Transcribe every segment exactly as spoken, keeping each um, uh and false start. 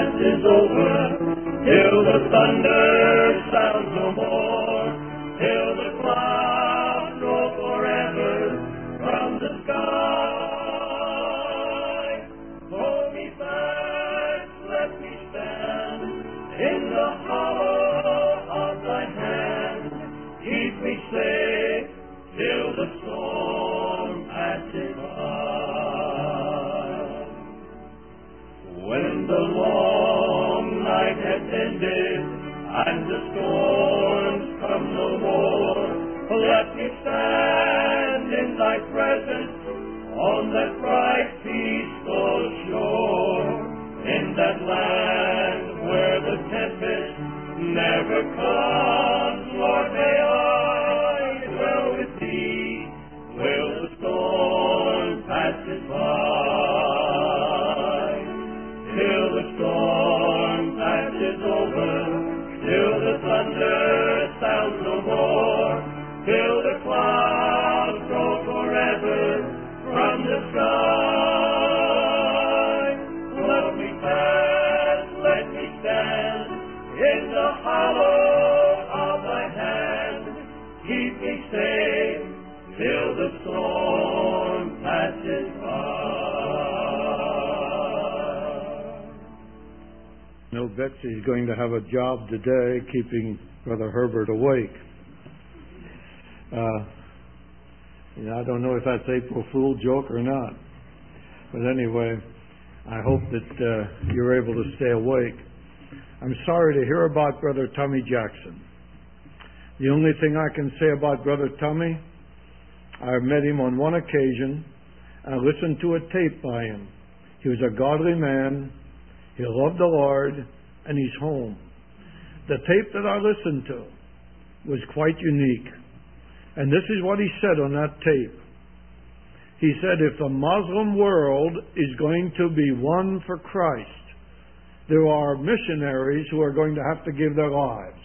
passes over, till the thunder sounds no more, till the clouds roll forever from the sky. Hold me fast, let me stand in the hollow of thy hand. Keep me safe till the storm passes by. When the long night has ended and the storms come no more, let me stand in thy presence on that bright peaceful shore, in that land where the tempest never comes. Lord, may I dwell with thee till the storm passes by, till the storm passes over, till the thunder sounds no more, till the clouds roll forever from the sky. Let me pass, let me stand in the hollow of thy hand. Keep me safe till the storm passes by. No, Betsy's going to have a job today keeping Brother Herbert awake. Uh, you know, I don't know if that's April Fool joke or not. But anyway, I hope that uh, you're able to stay awake. I'm sorry to hear about Brother Tommy Jackson. The only thing I can say about Brother Tommy, I met him on one occasion. I listened to a tape by him. He was a godly man. He loved the Lord, and he's home. The tape that I listened to was quite unique. And this is what he said on that tape. He said, if the Muslim world is going to be won for Christ, there are missionaries who are going to have to give their lives.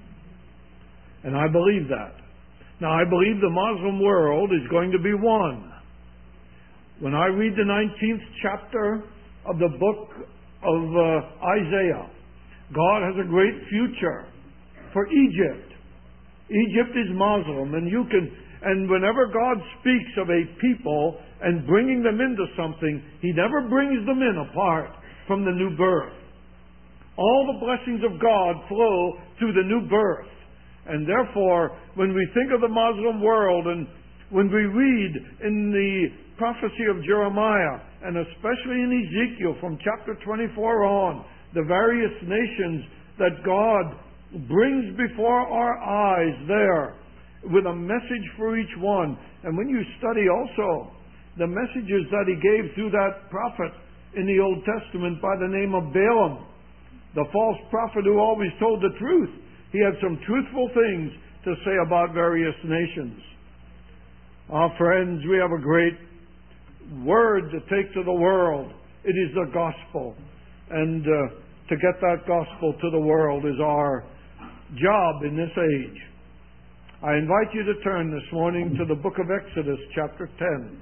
And I believe that. Now, I believe the Muslim world is going to be won. When I read the nineteenth chapter of the book of uh, Isaiah, God has a great future for Egypt. Egypt is Muslim, and you can, and whenever God speaks of a people and bringing them into something, He never brings them in apart from the new birth. All the blessings of God flow through the new birth. And therefore, when we think of the Muslim world, and when we read in the prophecy of Jeremiah, and especially in Ezekiel from chapter twenty-four on, the various nations that God brings before our eyes there with a message for each one. And when you study also the messages that he gave through that prophet in the Old Testament by the name of Balaam, the false prophet who always told the truth, he had some truthful things to say about various nations. Our friends, we have a great word to take to the world. It is the gospel. And uh, to get that gospel to the world is our job in this age. I invite you to turn this morning to the book of Exodus, chapter ten.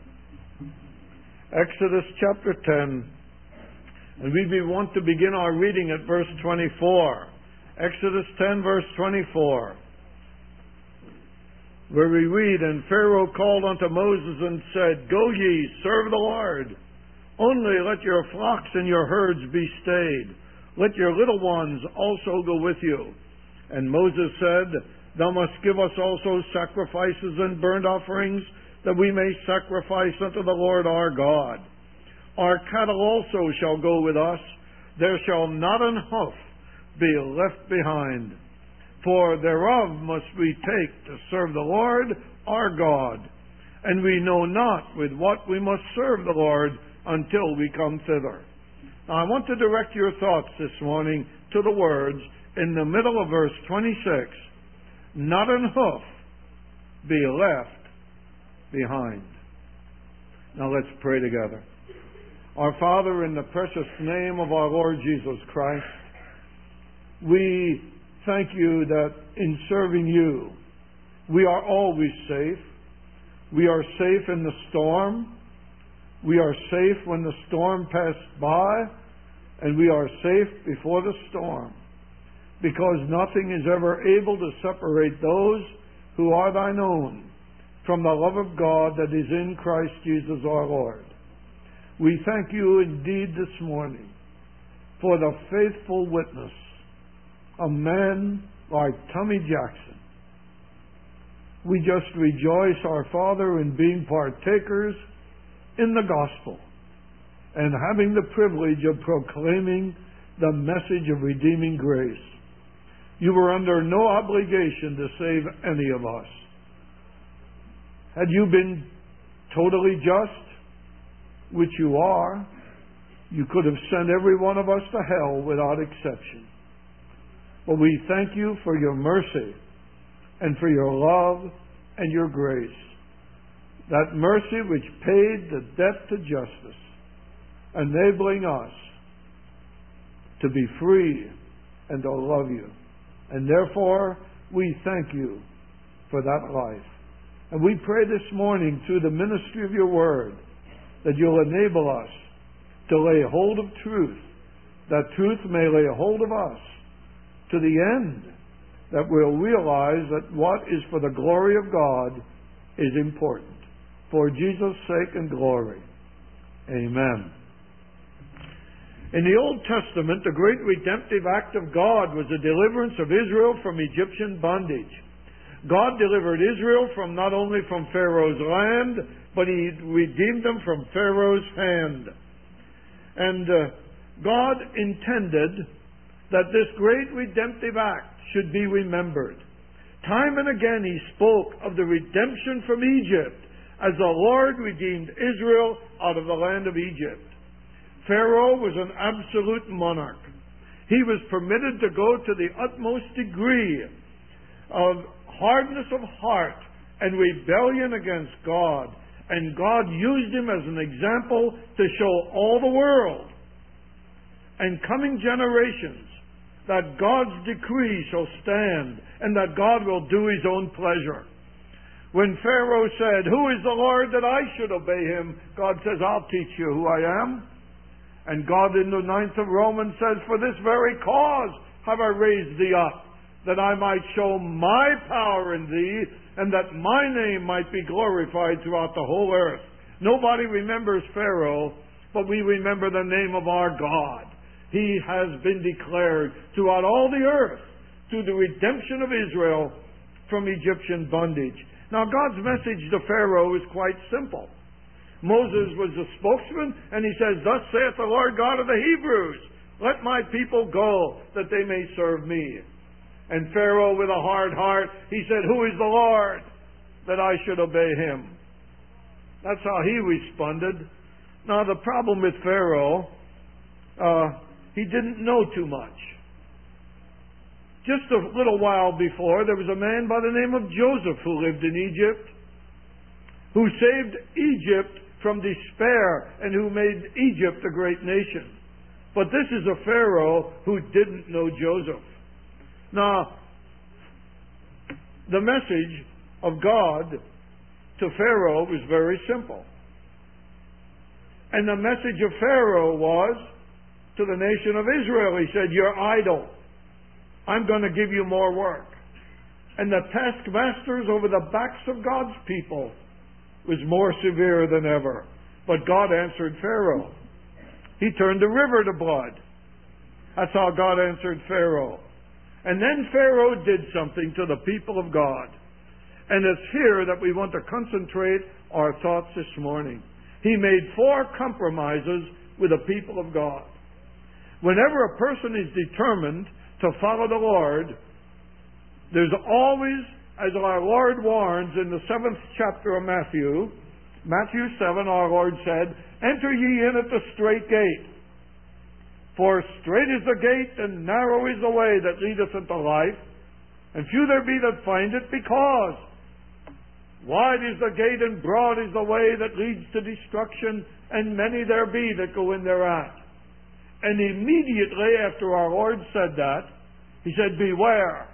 Exodus, chapter ten. And we want to begin our reading at verse twenty-four. Exodus ten, verse twenty-four. Where we read, and Pharaoh called unto Moses and said, Go ye, serve the Lord. Only let your flocks and your herds be stayed. Let your little ones also go with you. And Moses said, Thou must give us also sacrifices and burnt offerings, that we may sacrifice unto the Lord our God. Our cattle also shall go with us. There shall not an hoof be left behind. For thereof must we take to serve the Lord our God. And we know not with what we must serve the Lord until we come thither. Now I want to direct your thoughts this morning to the words in the middle of verse twenty-six. Not an hoof be left behind. Now let's pray together. Our Father, in the precious name of our Lord Jesus Christ, we thank you that in serving you, we are always safe. We are safe in the storm. We are safe when the storm passed by. and we are safe before the storm, because nothing is ever able to separate those who are thine own from the love of God that is in Christ Jesus our Lord. We thank you indeed this morning for the faithful witness of men like Tommy Jackson. We just rejoice, our Father, in being partakers in the gospel and having the privilege of proclaiming the message of redeeming grace. You were under no obligation to save any of us. Had you been totally just, which you are, you could have sent every one of us to hell without exception. But we thank you for your mercy and for your love and your grace. That mercy which paid the debt to justice, enabling us to be free and to love you. And therefore, we thank you for that life. And we pray this morning through the ministry of your word that you'll enable us to lay hold of truth, that truth may lay hold of us to the end that we'll realize that what is for the glory of God is important. For Jesus' sake and glory. Amen. In the Old Testament, the great redemptive act of God was the deliverance of Israel from Egyptian bondage. God delivered Israel from not only from Pharaoh's land, but He redeemed them from Pharaoh's hand. And uh, God intended that this great redemptive act should be remembered. Time and again He spoke of the redemption from Egypt as the Lord redeemed Israel out of the land of Egypt. Pharaoh was an absolute monarch. He was permitted to go to the utmost degree of hardness of heart and rebellion against God. And God used him as an example to show all the world and coming generations that God's decree shall stand and that God will do His own pleasure. When Pharaoh said, "Who is the Lord that I should obey Him?" God says, "I'll teach you who I am." And God in the ninth of Romans says, "For this very cause have I raised thee up, that I might show my power in thee, and that my name might be glorified throughout the whole earth." Nobody remembers Pharaoh, but we remember the name of our God. He has been declared throughout all the earth through the redemption of Israel from Egyptian bondage. Now, God's message to Pharaoh is quite simple. Moses was the spokesman, and he says, "Thus saith the Lord God of the Hebrews, let my people go, that they may serve me." And Pharaoh, with a hard heart, he said, "Who is the Lord, that I should obey Him?" That's how he responded. Now, the problem with Pharaoh, uh, he didn't know too much. Just a little while before, there was a man by the name of Joseph who lived in Egypt, who saved Egypt from despair and who made Egypt a great nation. But this is a Pharaoh who didn't know Joseph. Now, the message of God to Pharaoh was very simple. And the message of Pharaoh was to the nation of Israel. He said, "You're idle. I'm going to give you more work." And the taskmasters over the backs of God's people was more severe than ever. But God answered Pharaoh. He turned the river to blood. That's how God answered Pharaoh. And then Pharaoh did something to the people of God. And it's here that we want to concentrate our thoughts this morning. He made four compromises with the people of God. Whenever a person is determined to follow the Lord, there's always, as our Lord warns in the seventh chapter of Matthew, Matthew seven, our Lord said, "Enter ye in at the strait gate. For strait is the gate, and narrow is the way that leadeth unto life, and few there be that find it, because wide is the gate, and broad is the way that leads to destruction, and many there be that go in thereat." And immediately after our Lord said that, He said, "Beware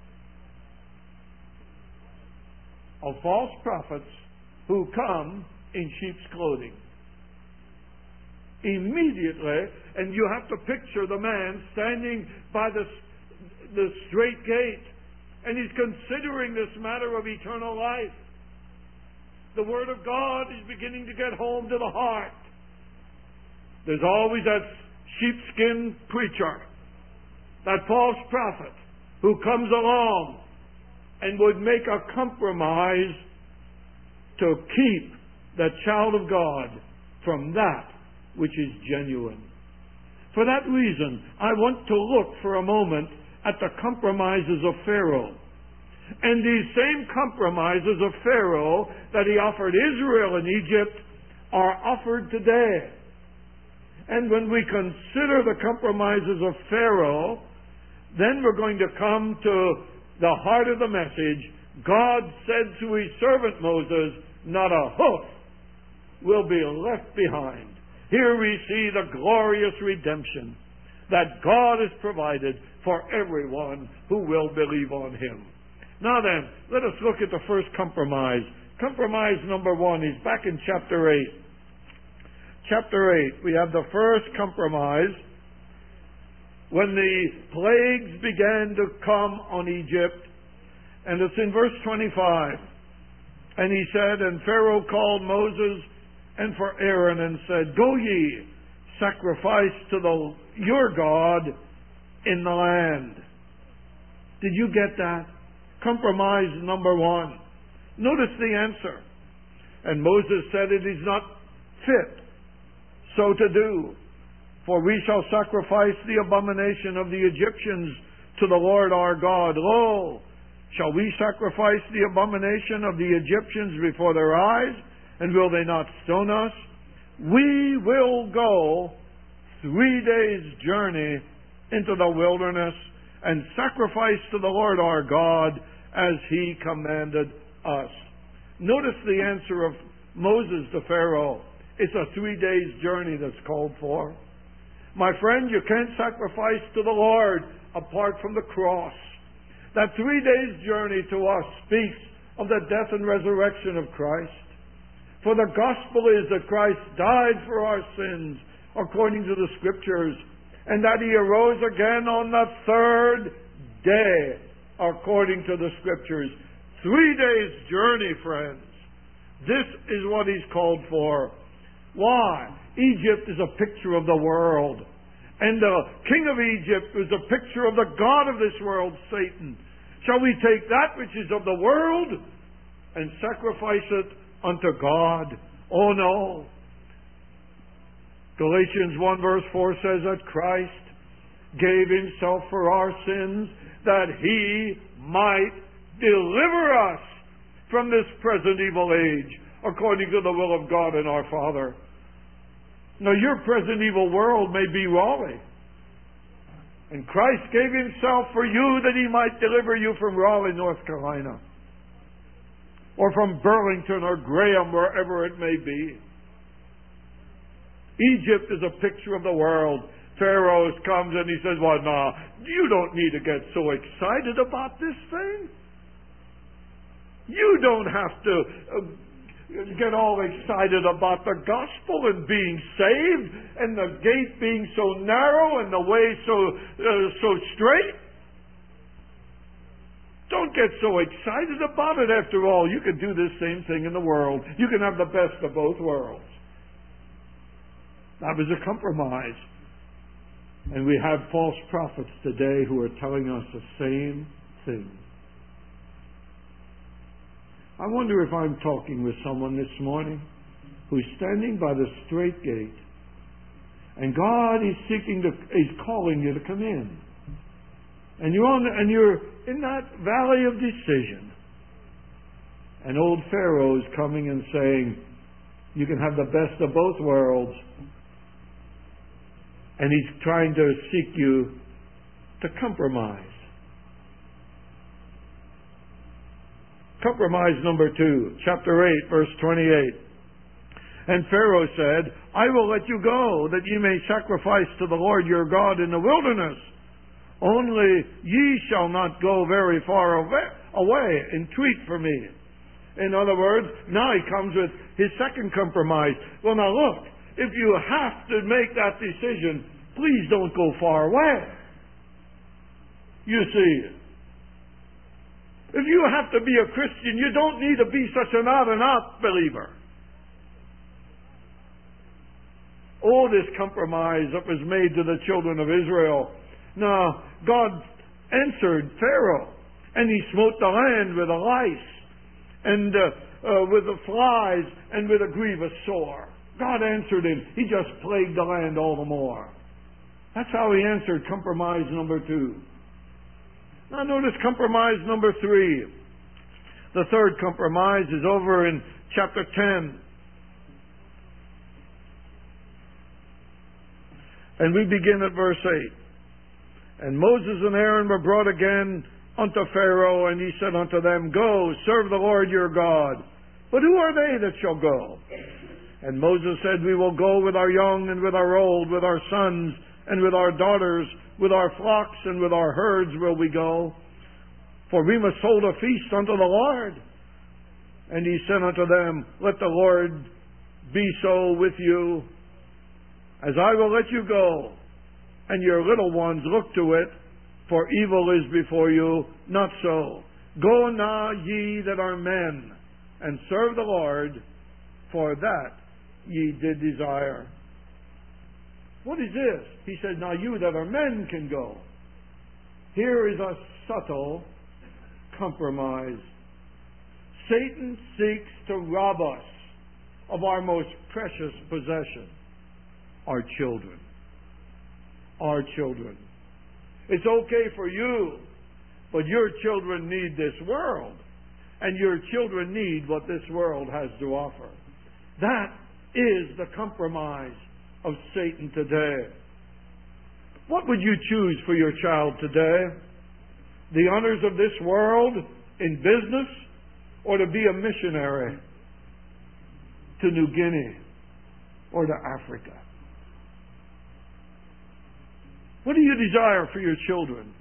of false prophets who come in sheep's clothing." immediately, and you have to picture the man standing by the, the straight gate, and he's considering this matter of eternal life. The Word of God is beginning to get home to the heart. There's always that sheepskin preacher, that false prophet, who comes along and would make a compromise to keep the child of God from that which is genuine. For that reason, I want to look for a moment at the compromises of Pharaoh. And these same compromises of Pharaoh that he offered Israel in Egypt are offered today. And when we consider the compromises of Pharaoh, then we're going to come to the heart of the message. God said to his servant Moses, not a hoof will be left behind. Here we see the glorious redemption that God has provided for everyone who will believe on him. Now then, let us look at the first compromise. Compromise number one is back in chapter eight. Chapter eight, we have the first compromise. When the plagues began to come on Egypt, and it's in verse twenty-five. And he said, and Pharaoh called Moses and for Aaron and said, go ye, sacrifice to the, your God in the land. Did you get that? Compromise number one. Notice the answer. And Moses said, it is not fit so to do. For we shall sacrifice the abomination of the Egyptians to the Lord our God. Lo, shall we sacrifice the abomination of the Egyptians before their eyes? And will they not stone us? We will go three days' journey into the wilderness and sacrifice to the Lord our God as he commanded us. Notice the answer of Moses to Pharaoh. It's a three days' journey that's called for. My friend, you can't sacrifice to the Lord apart from the cross. That three days' journey to us speaks of the death and resurrection of Christ. For the gospel is that Christ died for our sins according to the Scriptures, and that he arose again on the third day according to the Scriptures. Three days' journey, friends. This is what he's called for. Why? Egypt is a picture of the world. And the king of Egypt is a picture of the God of this world, Satan. Shall we take that which is of the world and sacrifice it unto God? Oh no. Galatians one verse four says that Christ gave himself for our sins that he might deliver us from this present evil age, according to the will of God and our Father. Now, your present evil world may be Raleigh. And Christ gave himself for you that he might deliver you from Raleigh, North Carolina. Or from Burlington or Graham, wherever it may be. Egypt is a picture of the world. Pharaoh comes and he says, well, no, you don't need to get so excited about this thing. You don't have to Uh, get all excited about the gospel and being saved and the gate being so narrow and the way so uh, so straight. Don't get so excited about it. After all, you can do this same thing in the world. You can have the best of both worlds. That was a compromise. And we have false prophets today who are telling us the same thing. I wonder if I'm talking with someone this morning who's standing by the straight gate, and God is seeking to, is calling you to come in, and you're on, and you're in that valley of decision. And old Pharaoh is coming and saying, "You can have the best of both worlds," and he's trying to seek you to compromise. Compromise number two, chapter eight, verse twenty-eight. And Pharaoh said, I will let you go, that ye may sacrifice to the Lord your God in the wilderness. Only ye shall not go very far away, away. Entreat for me. In other words, now he comes with his second compromise. Well, now look, if you have to make that decision, please don't go far away. You see, if you have to be a Christian, you don't need to be such an out-and-out believer. Oh, this compromise that was made to the children of Israel. Now, God answered Pharaoh, and he smote the land with a lice, and uh, uh, with the flies, and with a grievous sore. God answered him. He just plagued the land all the more. That's how he answered compromise number two. Now notice compromise number three. The third compromise is over in chapter ten. And we begin at verse eight. And Moses and Aaron were brought again unto Pharaoh, and he said unto them, Go, serve the Lord your God. But who are they that shall go? And Moses said, We will go with our young and with our old, with our sons and with our daughters, with our flocks and with our herds will we go. For we must hold a feast unto the Lord. And he said unto them, Let the Lord be so with you, as I will let you go, and your little ones look to it, for evil is before you, not so. Go now, ye that are men, and serve the Lord, for that ye did desire. What is this? He said, now you that are men can go. Here is a subtle compromise. Satan seeks to rob us of our most precious possession, our children. Our children. It's okay for you, but your children need this world, and your children need what this world has to offer. That is the compromise of Satan today. What would you choose for your child today? The honors of this world in business, or to be a missionary to New Guinea or to Africa? What do you desire for your children?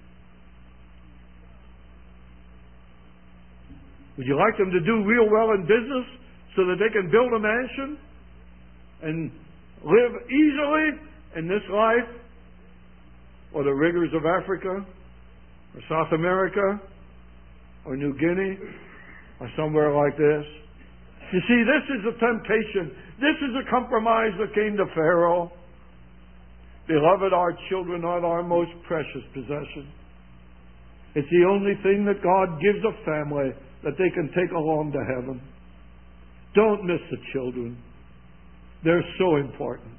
Would you like them to do real well in business so that they can build a mansion and live easily in this life, or the rigors of Africa or South America or New Guinea or somewhere like this? You see, this is a temptation. This is a compromise that came to Pharaoh. Beloved, our children are our most precious possession. It's the only thing that God gives a family that they can take along to heaven. Don't miss the children. They're so important.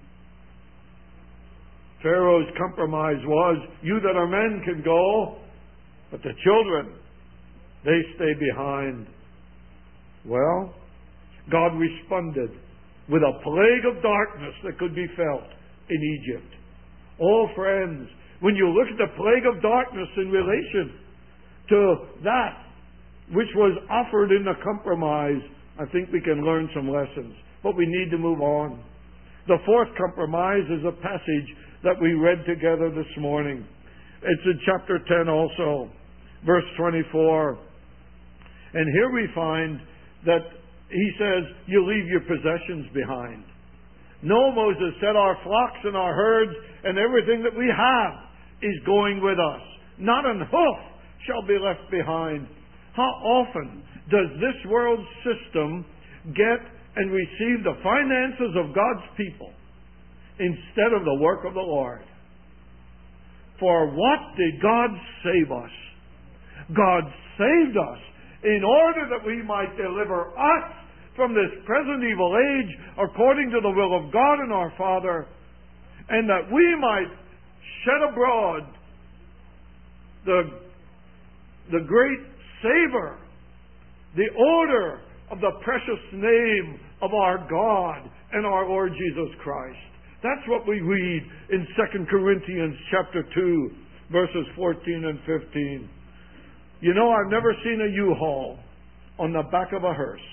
Pharaoh's compromise was, you that are men can go, but the children, they stay behind. Well, God responded with a plague of darkness that could be felt in Egypt. Oh, friends, when you look at the plague of darkness in relation to that which was offered in the compromise, I think we can learn some lessons. But we need to move on. The fourth compromise is a passage that we read together this morning. It's in chapter ten also, verse twenty-four. And here we find that he says, you leave your possessions behind. No, Moses said, our flocks and our herds and everything that we have is going with us. Not an hoof shall be left behind. How often does this world system get and receive the finances of God's people instead of the work of the Lord? For what did God save us? God saved us in order that we might deliver us from this present evil age according to the will of God and our Father, and that we might shed abroad the, the great savor, the odor of the precious name of our God and our Lord Jesus Christ. That's what we read in Second Corinthians chapter two, verses fourteen and fifteen. You know, I've never seen a U-Haul on the back of a hearse.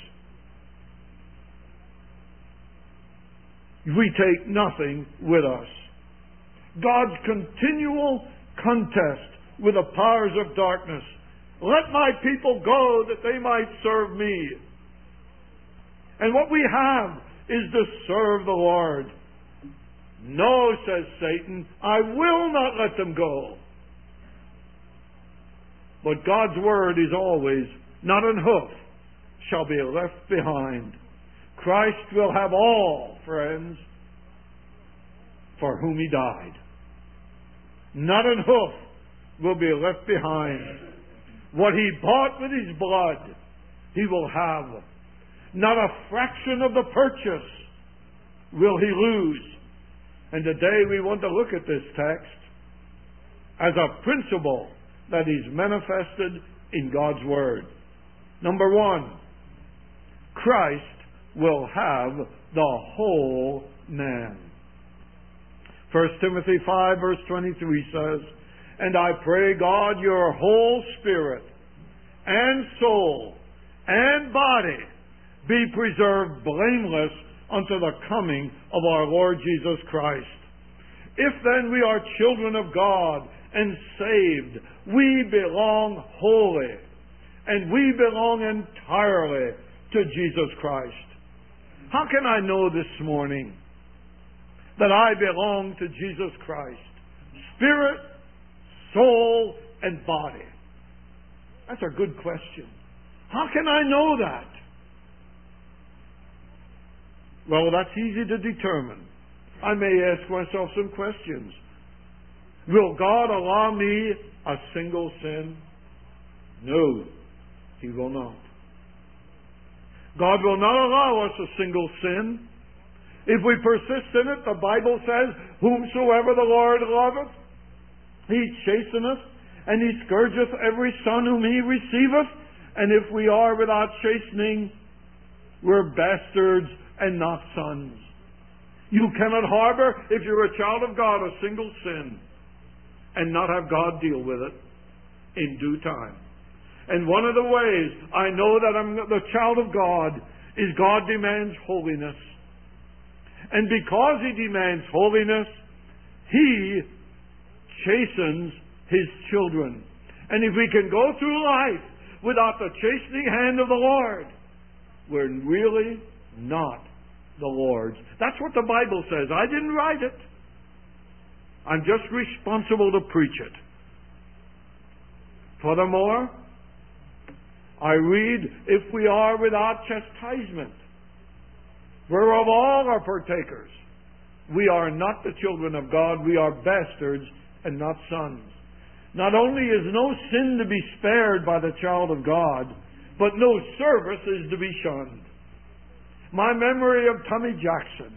We take nothing with us. God's continual contest with the powers of darkness. Let my people go that they might serve me. And what we have is to serve the Lord. No, says Satan, I will not let them go. But God's word is always, not an hoof shall be left behind. Christ will have all, friends, for whom He died. Not an hoof will be left behind. What He bought with His blood, He will have. Not a fraction of the purchase will He lose. And today we want to look at this text as a principle that is manifested in God's Word. Number one, Christ will have the whole man. First Timothy five verse twenty-three says, And I pray God your whole spirit and soul and body be preserved blameless unto the coming of our Lord Jesus Christ. If then we are children of God and saved, we belong wholly, and we belong entirely to Jesus Christ. How can I know this morning that I belong to Jesus Christ? Spirit, soul, and body. That's a good question. How can I know that? Well, that's easy to determine. I may ask myself some questions. Will God allow me a single sin? No, He will not. God will not allow us a single sin. If we persist in it, the Bible says, Whomsoever the Lord loveth, He chasteneth, and He scourgeth every son whom He receiveth. And if we are without chastening, we're bastards and not sons. You cannot harbor, if you're a child of God, a single sin and not have God deal with it in due time. And one of the ways I know that I'm the child of God is God demands holiness. And because He demands holiness, He chastens His children. And if we can go through life without the chastening hand of the Lord, we're really not the Lord's. That's what the Bible says. I didn't write it. I'm just responsible to preach it. Furthermore, I read, if we are without chastisement, whereof all are partakers, we are not the children of God, we are bastards and not sons. Not only is no sin to be spared by the child of God, but no service is to be shunned. My memory of Tommy Jackson,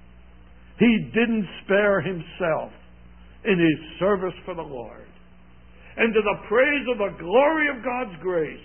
he didn't spare himself in his service for the Lord. And to the praise of the glory of God's grace,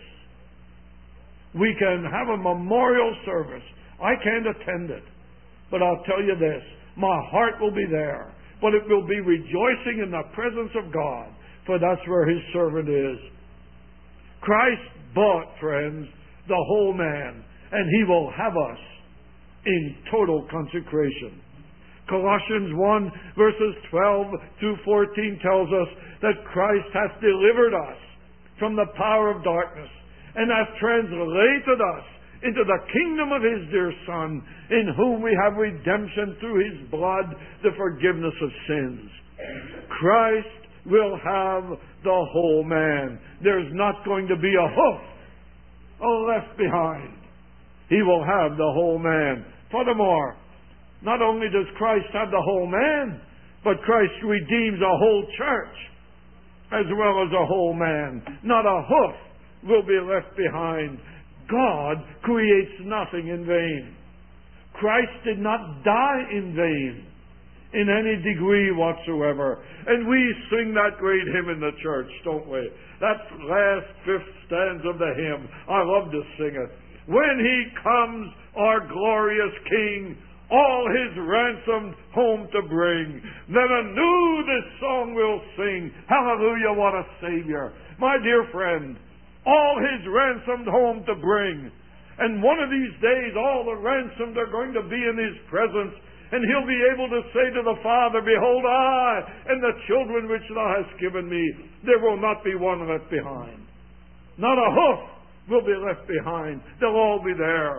we can have a memorial service. I can't attend it, but I'll tell you this, my heart will be there, but it will be rejoicing in the presence of God, for that's where His servant is. Christ bought, friends, the whole man, and He will have us in total consecration. Colossians one verses twelve through fourteen tells us that Christ hath delivered us from the power of darkness and hath translated us into the kingdom of His dear Son, in whom we have redemption through His blood, the forgiveness of sins. Christ will have the whole man. There's not going to be a hoof left behind. He will have the whole man. Furthermore, not only does Christ have the whole man, but Christ redeems a whole church as well as a whole man. Not a hoof will be left behind. God creates nothing in vain. Christ did not die in vain in any degree whatsoever. And we sing that great hymn in the church, don't we? That last fifth stanza of the hymn. I love to sing it. When He comes, our glorious King, all His ransomed home to bring, then anew this song we'll sing. Hallelujah, what a Savior. My dear friend, all His ransomed home to bring. And one of these days, all the ransomed are going to be in His presence, and He'll be able to say to the Father, Behold, I and the children which Thou hast given me, there will not be one left behind. Not a hoof will be left behind. They'll all be there.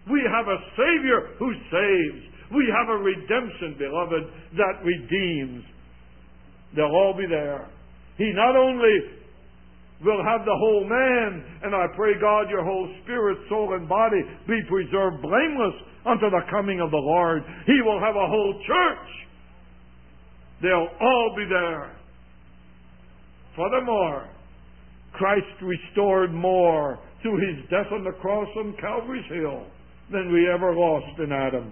We have a Savior who saves. We have a redemption, beloved, that redeems. They'll all be there. He not only will have the whole man, and I pray, God, your whole spirit, soul, and body be preserved blameless unto the coming of the Lord. He will have a whole church. They'll all be there. Furthermore, Christ restored more through his death on the cross on Calvary's Hill than we ever lost in Adam.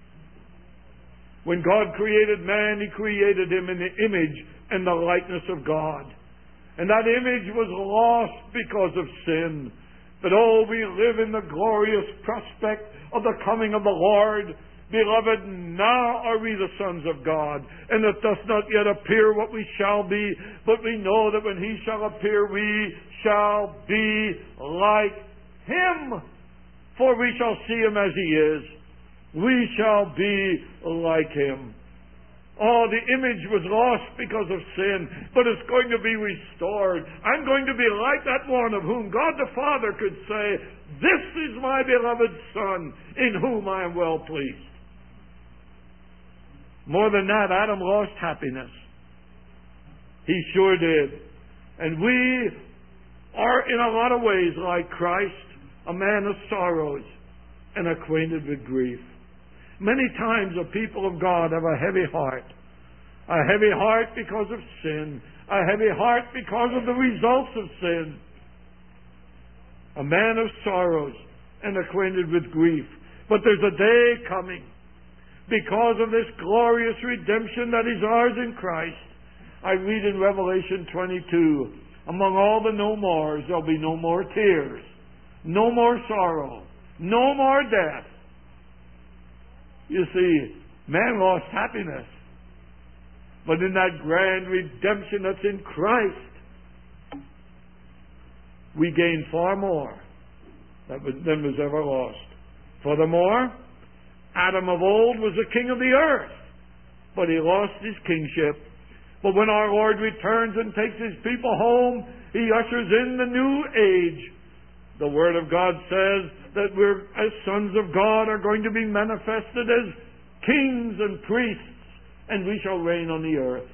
When God created man, he created him in the image and the likeness of God. And that image was lost because of sin. But oh, we live in the glorious prospect of the coming of the Lord. Beloved, now are we the sons of God, and it doth not yet appear what we shall be, but we know that when he shall appear, we shall be like him, for we shall see him as he is. We shall be like him. Oh, the image was lost because of sin, but it's going to be restored. I'm going to be like that one of whom God the Father could say, "This is my beloved Son, in whom I am well pleased." More than that, Adam lost happiness. He sure did. And we are in a lot of ways like Christ, a man of sorrows and acquainted with grief. Many times the people of God have a heavy heart. A heavy heart because of sin. A heavy heart because of the results of sin. A man of sorrows and acquainted with grief. But there's a day coming, because of this glorious redemption that is ours in Christ. I read in Revelation twenty-two, among all the no mores, there'll be no more tears, no more sorrow, no more death. You see, man lost happiness. But in that grand redemption that's in Christ, we gain far more than was ever lost. Furthermore, Adam of old was the king of the earth, but he lost his kingship. But when our Lord returns and takes his people home, he ushers in the new age. The Word of God says that we're, as sons of God, are going to be manifested as kings and priests, and we shall reign on the earth.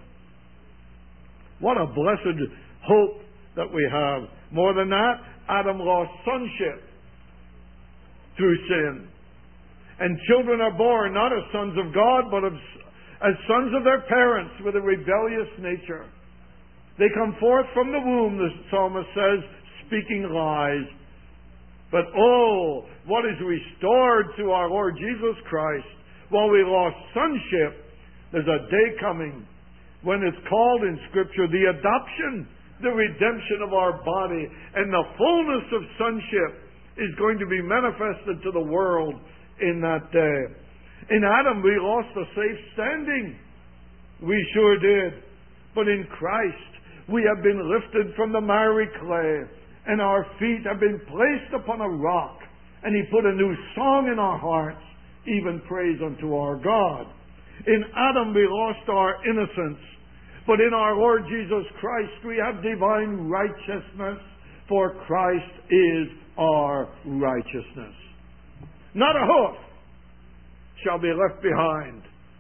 What a blessed hope that we have. More than that, Adam lost sonship through sin. And children are born not as sons of God, but as, as sons of their parents with a rebellious nature. They come forth from the womb, the psalmist says, speaking lies. But oh, what is restored to our Lord Jesus Christ. While we lost sonship, there's a day coming when it's called in Scripture the adoption, the redemption of our body, and the fullness of sonship is going to be manifested to the world in that day. In Adam, we lost a safe standing. We sure did. But in Christ, we have been lifted from the miry clay, and our feet have been placed upon a rock, and he put a new song in our hearts, even praise unto our God. In Adam, we lost our innocence, but in our Lord Jesus Christ, we have divine righteousness, for Christ is our righteousness. Not a hoof shall be left behind.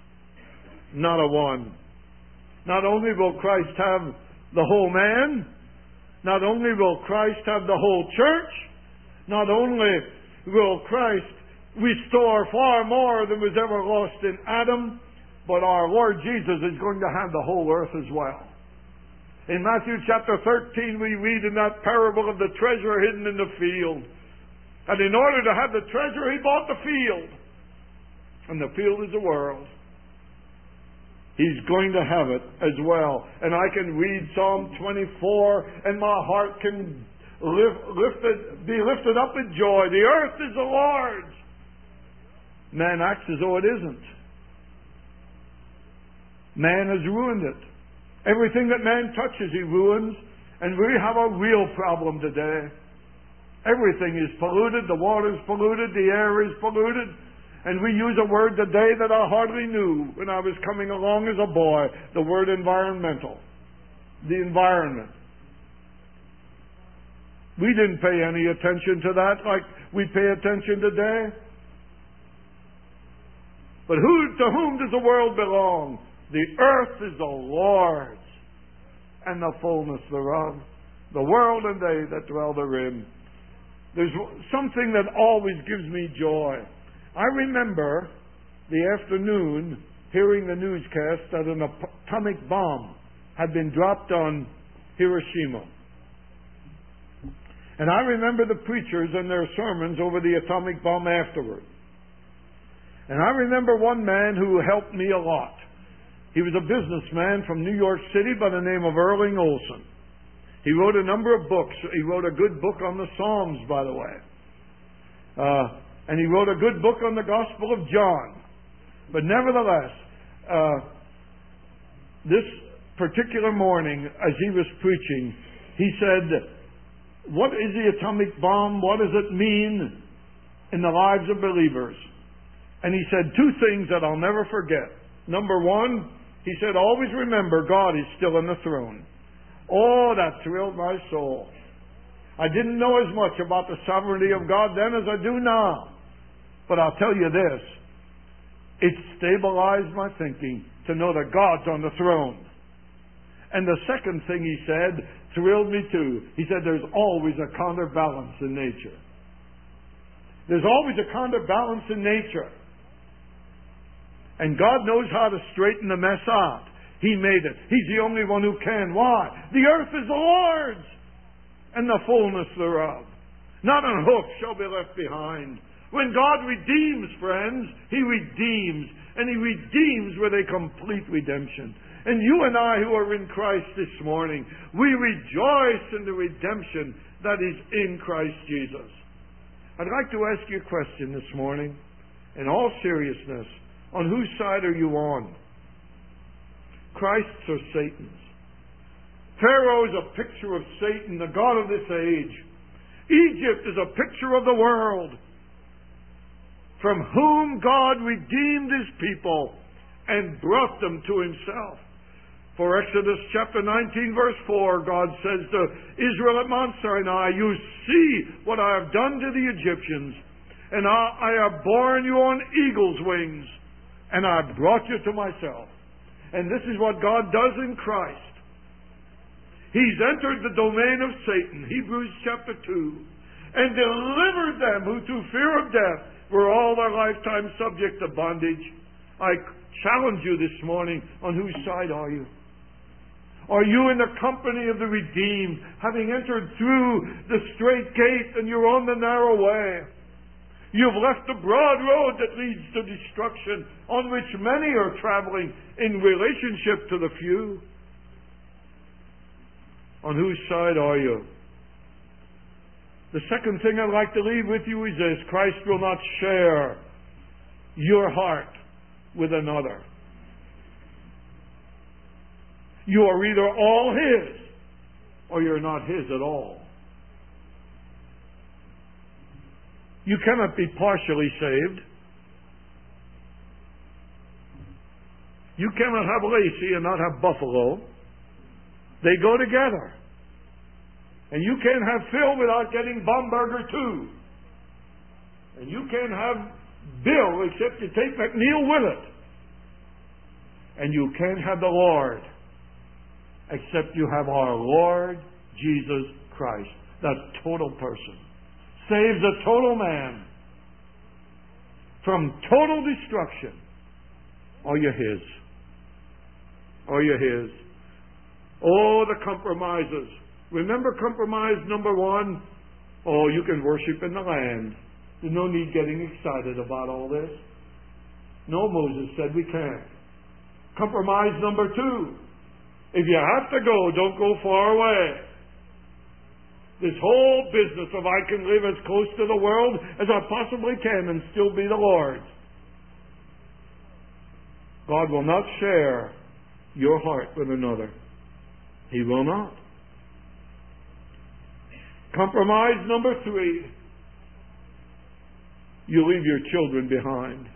Not a one. Not only will Christ have the whole man, not only will Christ have the whole church, not only will Christ restore far more than was ever lost in Adam, but our Lord Jesus is going to have the whole earth as well. In Matthew chapter thirteen, we read in that parable of the treasure hidden in the field. And in order to have the treasure, he bought the field. And the field is the world. He's going to have it as well. And I can read Psalm twenty-four, and my heart can lift, lifted, be lifted up with joy. The earth is the Lord's. Man acts as though it isn't. Man has ruined it. Everything that man touches, he ruins. And we have a real problem today. Everything is polluted. The water is polluted. The air is polluted. And we use a word today that I hardly knew when I was coming along as a boy. The word environmental. The environment. We didn't pay any attention to that like we pay attention today. But who, to whom does the world belong? The earth is the Lord's, and the fullness thereof, the world and they that dwell therein. There's something that always gives me joy. I remember the afternoon hearing the newscast that an atomic bomb had been dropped on Hiroshima. And I remember the preachers and their sermons over the atomic bomb afterward. And I remember one man who helped me a lot. He was a businessman from New York City by the name of Erling Olson. He wrote a number of books. He wrote a good book on the Psalms, by the way. Uh, and he wrote a good book on the Gospel of John. But nevertheless, uh, this particular morning, as he was preaching, he said, what is the atomic bomb? What does it mean in the lives of believers? And he said two things that I'll never forget. Number one, he said, always remember God is still on the throne. Oh, that thrilled my soul. I didn't know as much about the sovereignty of God then as I do now. But I'll tell you this, it stabilized my thinking to know that God's on the throne. And the second thing he said thrilled me too. He said there's always a counterbalance in nature. There's always a counterbalance in nature. And God knows how to straighten the mess out. He made it. He's the only one who can. Why? The earth is the Lord's, and the fullness thereof. Not an hoof shall be left behind. When God redeems, friends, He redeems. And He redeems with a complete redemption. And you and I who are in Christ this morning, we rejoice in the redemption that is in Christ Jesus. I'd like to ask you a question this morning, in all seriousness. On whose side are you on? Christ's or Satan's? Pharaoh is a picture of Satan, the god of this age. Egypt is a picture of the world, from whom God redeemed His people and brought them to Himself. For Exodus chapter nineteen verse four, God says to Israel at Mount Sinai, you see what I have done to the Egyptians, and I, I have borne you on eagle's wings, and I have brought you to myself. And this is what God does in Christ. He's entered the domain of Satan, Hebrews chapter two, and delivered them who through fear of death were all their lifetime subject to bondage. I challenge you this morning, on whose side are you? Are you in the company of the redeemed, having entered through the straight gate and you're on the narrow way? You've left the broad road that leads to destruction, on which many are traveling in relationship to the few. On whose side are you? The second thing I'd like to leave with you is this: Christ will not share your heart with another. You are either all His, or you're not His at all. You cannot be partially saved. You cannot have Lacey and not have Buffalo. They go together. And you can't have Phil without getting Baumberger too. And you can't have Bill except you take McNeil with it. And you can't have the Lord except you have our Lord Jesus Christ, that total person. Saves a total man from total destruction. Are you His? Are you His? Oh, the compromises. Remember compromise number one? Oh, you can worship in the land. There's no need getting excited about all this. No, Moses said we can't. Compromise number two. If you have to go, don't go far away. This whole business of I can live as close to the world as I possibly can and still be the Lord's. God will not share your heart with another. He will not. Compromise number three. You leave your children behind.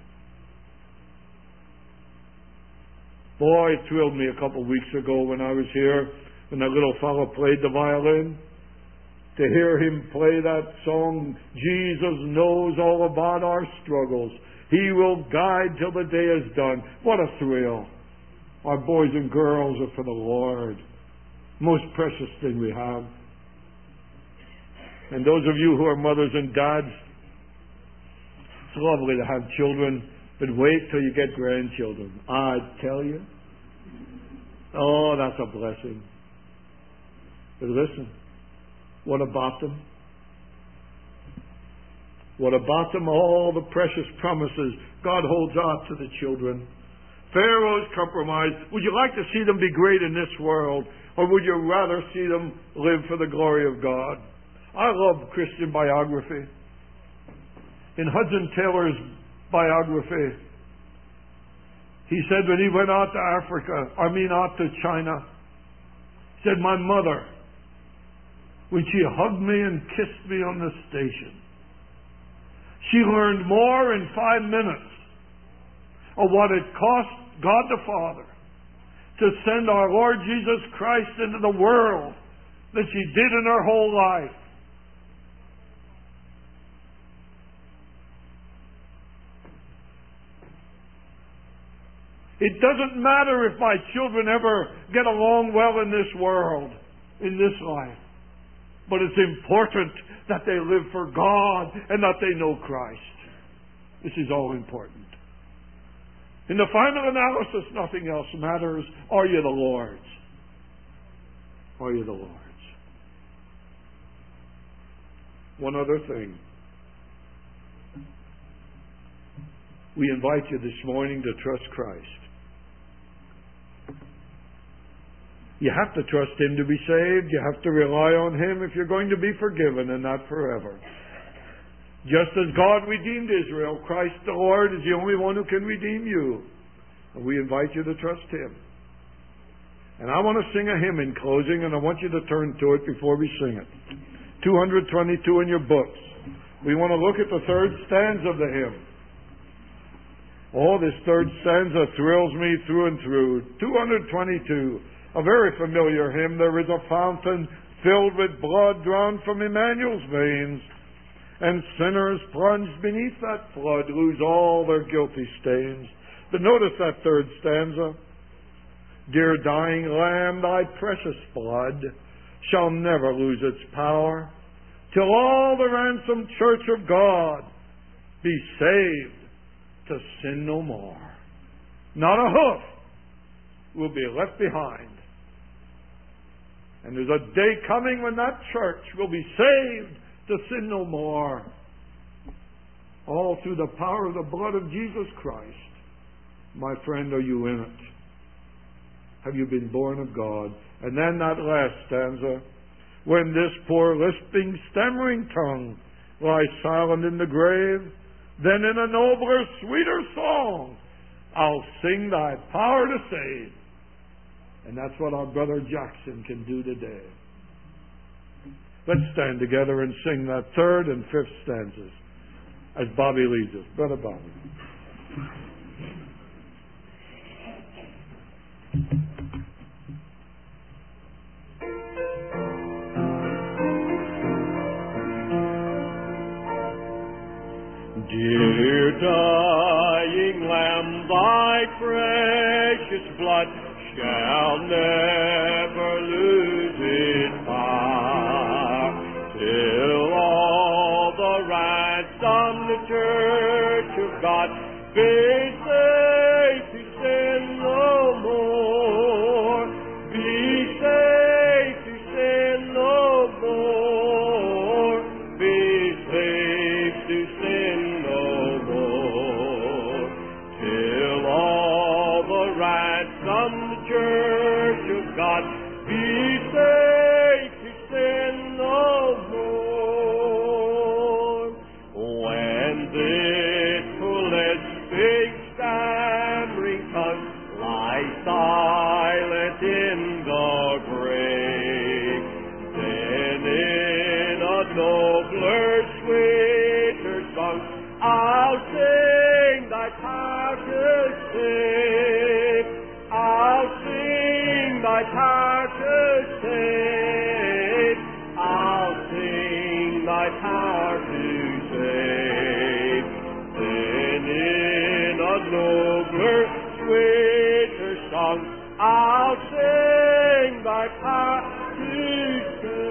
Boy, it thrilled me a couple of weeks ago when I was here, when that little fellow played the violin. To hear him play that song, Jesus knows all about our struggles. He will guide till the day is done. What a thrill. Our boys and girls are for the Lord. Most precious thing we have. And those of you who are mothers and dads, it's lovely to have children, but wait till you get grandchildren. I tell you. Oh, that's a blessing. But listen, what about them? What about them? All the precious promises God holds out to the children. Pharaoh's compromise. Would you like to see them be great in this world, or would you rather see them live for the glory of God? I love Christian biography. In Hudson Taylor's biography, he said when he went out to Africa, I mean out to China, he said, my mother, when she hugged me and kissed me on the station, she learned more in five minutes of what it cost God the Father to send our Lord Jesus Christ into the world than she did in her whole life. It doesn't matter if my children ever get along well in this world, in this life. But it's important that they live for God and that they know Christ. This is all important. In the final analysis, nothing else matters. Are you the Lord's? Are you the Lord's? One other thing. We invite you this morning to trust Christ. You have to trust Him to be saved. You have to rely on Him if you're going to be forgiven, and not forever. Just as God redeemed Israel, Christ the Lord is the only one who can redeem you. And we invite you to trust Him. And I want to sing a hymn in closing, and I want you to turn to it before we sing it. two twenty-two in your books. We want to look at the third stanza of the hymn. Oh, this third stanza thrills me through and through. two twenty-two. A very familiar hymn. There is a fountain filled with blood drawn from Emmanuel's veins, and sinners plunged beneath that flood lose all their guilty stains. But notice that third stanza. Dear dying Lamb, thy precious blood shall never lose its power, till all the ransomed church of God be saved to sin no more. Not a hoof will be left behind. And there's a day coming when that church will be saved to sin no more. All through the power of the blood of Jesus Christ. My friend, are you in it? Have you been born of God? And then that last stanza. When this poor lisping, stammering tongue lies silent in the grave, then in a nobler, sweeter song I'll sing thy power to save. And that's what our brother Jackson can do today. Let's stand together and sing that third and fifth stanzas as Bobby leads us. Brother Bobby. Dear dying Lamb, thy precious blood shall never lose its power, till all the ransomed church of God be safe to sin no more, be safe to sin no more, be safe to sin no more, till all the ransomed church of God be safe to sin no more. When this lisping, stammering tongue lies silent in the grave, then in a nobler, sweeter song I'll sing thy power to save. I'll sing thy power to save. I'll sing thy power to save. Then thy path to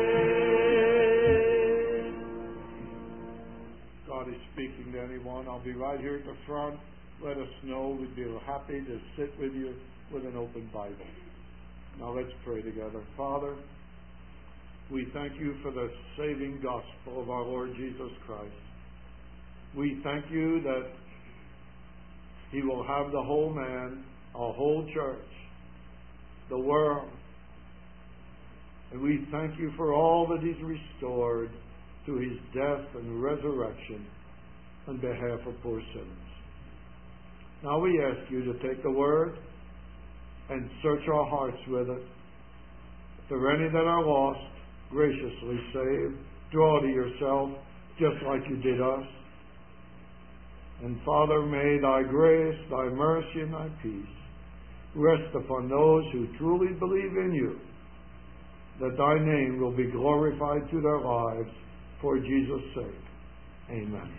stay. God is speaking to anyone. I'll be right here at the front. Let us know. We'd be happy to sit with you with an open Bible. Now let's pray together. Father, we thank you for the saving gospel of our Lord Jesus Christ. We thank you that he will have the whole man, our whole church, the world. And we thank you for all that he's restored through his death and resurrection on behalf of poor sinners. Now we ask you to take the word and search our hearts with it. If there are any that are lost, graciously save. Draw to yourself just like you did us. And Father, may thy grace, thy mercy, and thy peace rest upon those who truly believe in you, that thy name will be glorified through their lives for Jesus' sake. Amen.